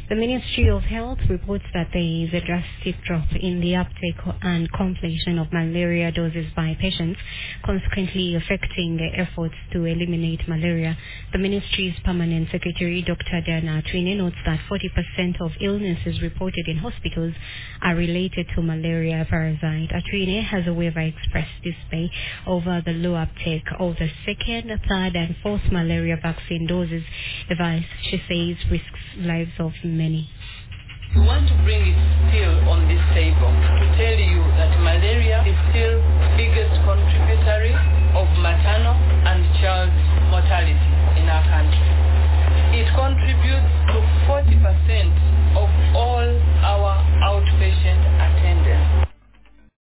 The Ministry of Health reports that there is a drastic drop in the uptake and completion of malaria doses by patients, consequently affecting the efforts to eliminate malaria. The Ministry's Permanent Secretary, Dr. Diana Atwine, notes that 40% of illnesses reported in hospitals are related to malaria parasite. Atwine has, however, expressed dismay over the low uptake of the second, third, and fourth malaria vaccine doses. Device, she says, risks lives of many. We want to bring it still on this table to tell you that malaria is still